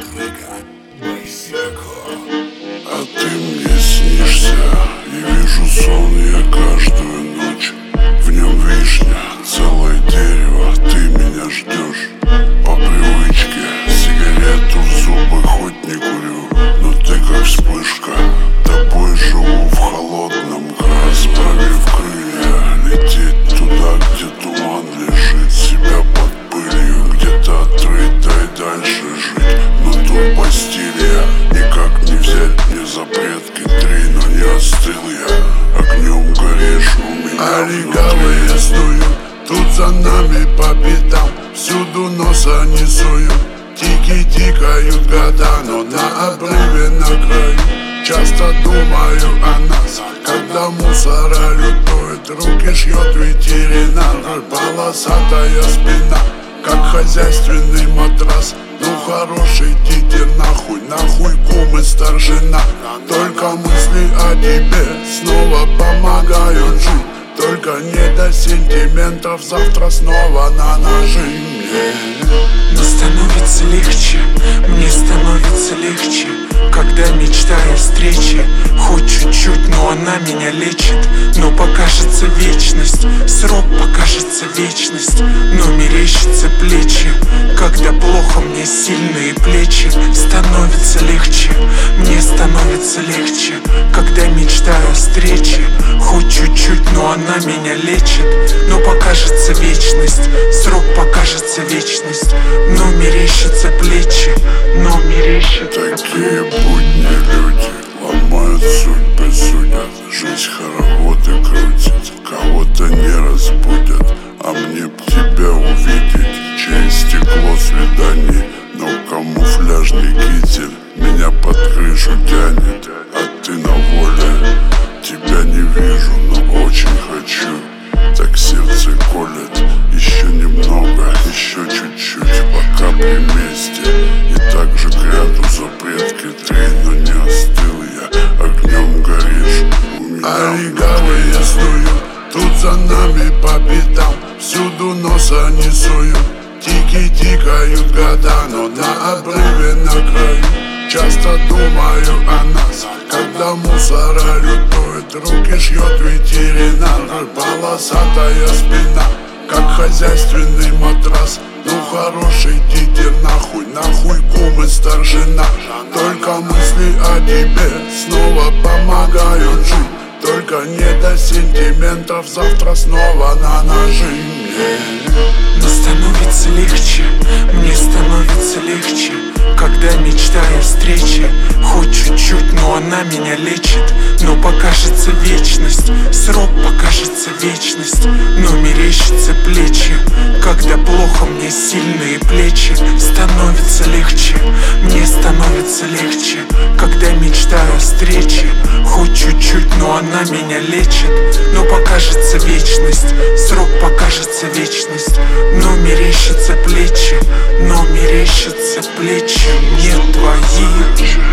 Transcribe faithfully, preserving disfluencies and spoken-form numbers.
А ты мне снишься, и вижу сон я каждую ночь. В нем вишня, целое дерево, ты меня ждешь. По привычке сигарету в зубы хоть не курю, но ты как вспышка, тобой живу в холодном. Расправив крылья, лететь туда, где туман лежит, себя под пылью где-то отрыто и дальше жить. Но тут Бастилия, никак не взять мне запретки три, но не остыл я, огнем горишь у меня. А легавые снуют тут за нами по пятам, всюду носа не суют. Тики тикают года, но на обрыве на краю. Часто думаю о нас, когда мусора лютует, руки шьет ветеринар, полосатая спина, как хозяйственный матрас. Ну хороший, идите нахуй, нахуй кум и старшина. Только мысли о тебе снова помогают жить. Только не до сентиментов, завтра снова на ножи мне. Но становится легче, мне становится легче, когда мечтаю встречи. Хоть чуть-чуть, но она меня лечит. Но покажется вечность, срок покажется вечность. Но мерещится плечи, когда плохо, мне сильные плечи. Становится легче, мне становится легче, когда мечтаю встречи. Хоть чуть-чуть, но она меня лечит. Но покажется вечность, срок покажется вечность. Но мерещится плечи, но мерещится. Такие будни люди ломают судьбы, судят. Жизнь хороводы крутит, кого-то не разбудят. А мне б тебя увидеть через стекло свиданий. Но камуфляжный китель меня под крышу тянет. А ты на воле, тебя не вижу, но очень хочу. Так сердце колет, еще немного, еще чуть-чуть, пока при месте. И так же к ряду запретки три, но не остыл я, огнем горишь у меня. А легавые снуют тут за нами по пятам, всюду носа не суют. Тики тикают года, но на обрыве на краю. Часто думаю о нас, когда мусора лютует, руки шьет ветеринар, полосатая спина, как хозяйственный матрас. Ну хороший, идите нахуй, нахуй кум и старшина. Только мысли о тебе снова помогают жить. Только не до сентиментов, завтра снова на ножи мне. Но становится легче, мне становится легче, когда мечтаю встречи. Хоть чуть-чуть, но она меня лечит. Но покажется вечность, срок покажется вечность. Но мерещится плечи, когда плохо, мне сильные плечи. Становится легче, мне становится легче, когда мечтаю встречи. Хоть чуть-чуть, но она меня лечит. Но покажется вечность, срок покажется вечность. Но мерещится плечи, но мерещится плечи мне твои.